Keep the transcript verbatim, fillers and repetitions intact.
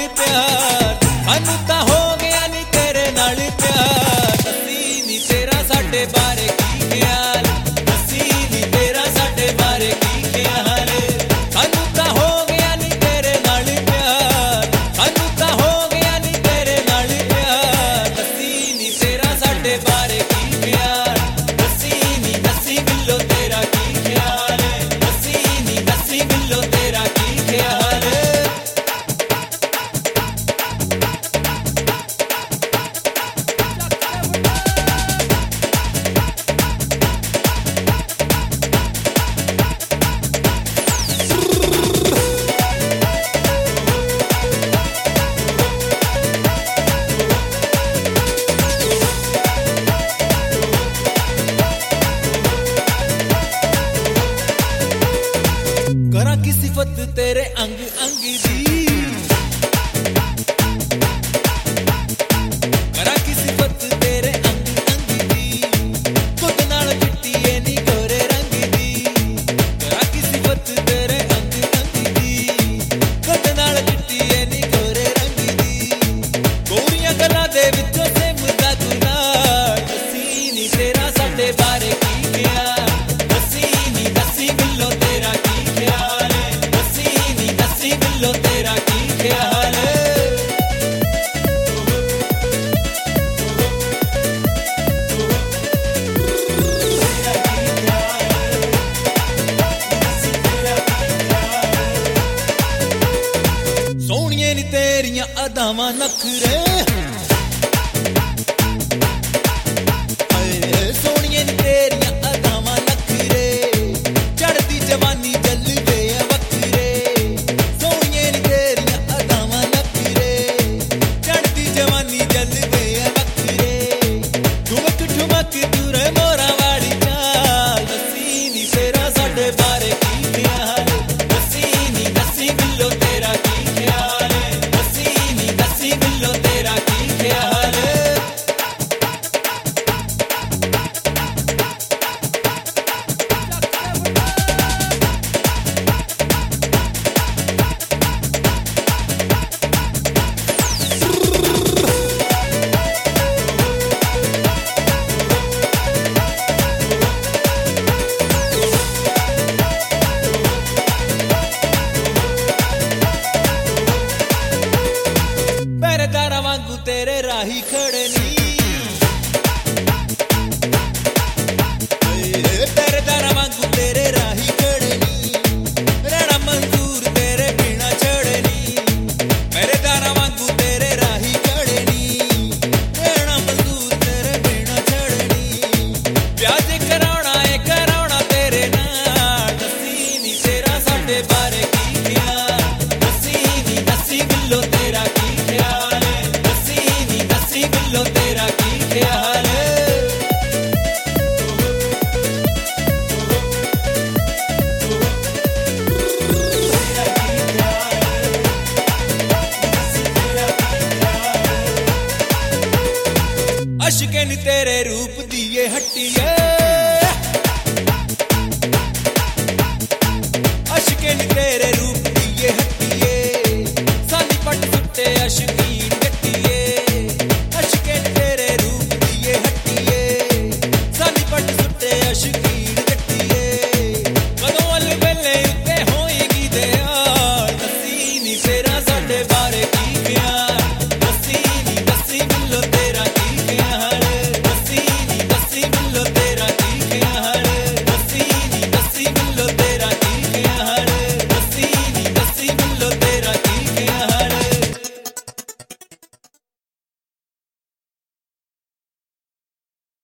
प्यार सानू तां हो गया नी तेरे नाल प्यार। दसी नी तेरा साडे बारे की ख्याल, दसी नी तेरा साडे बारे की ख्याल। सानू तां हो गया नी तेरे नाल प्यार, सानू तां हो गया नी तेरे नाल प्यार। दसी नी तेरा साडे बारे की ख्याल, दसी नी दसी बिल्लो तेरा की ख्याल, दसी नी दसी बिल्लो तेरा की ख्याल। करा की सिफत तेरे अंग अंग दी, करा की सिफत तेरे अंग अंग दी। खुद नाल चिट्टी ए नी गोरे रंग दी, करा की सिफत तेरे अंग अंग दी। खुद नाल चिट्टी ए नी गोरे रंग दी। गोरियां गल्लां दे विचों सिमदा गुनाह। दसी नी तेरा साडे बारे की ख्याल, दसी नी दसी बिल्लो तेरा की ख्याल, दसी नी दसी बिल्लो तेरा की ख्याल। सोहणिए नी तेरियां अदावां नखरे, सोहणिए नी तेरियां अदावां नखरे। चढ़दी जवानी जलवे वखरे, सोहणिए नी तेरियां अदावां नखरे। चढ़दी जवानी जलवे वखरे। ठुमक ठुमक दूरे मोरा वाली चाल। दसी नी तेरा साडे बारे की ख्याल, दसी नी दसी बिल्लो तेरा की ख्याल, दसी नी दसी बिल्लो तेरा की ख्याल। पहरेदारां वांगू तेरे राही खड़े नी, पहरेदारां वांगू तेरे राही खड़े नी। रहना मंजूर तेरे बिना छड़े नी, पहरेदारां वांगू तेरे राही खड़े नी। रहना मंजूर तेरे बिना छड़े नी। ब्याज कराउणा ए कराउणा तेरे नाल। दसी नी तेरा साडे बारे की ख्याल, दसी नी दसी बिल्लो तेरा की ख्याल, दसी नी दसी बिल्लो तेरा की ख्याल। अशके नी तेरे रूप दिए हट्टिए,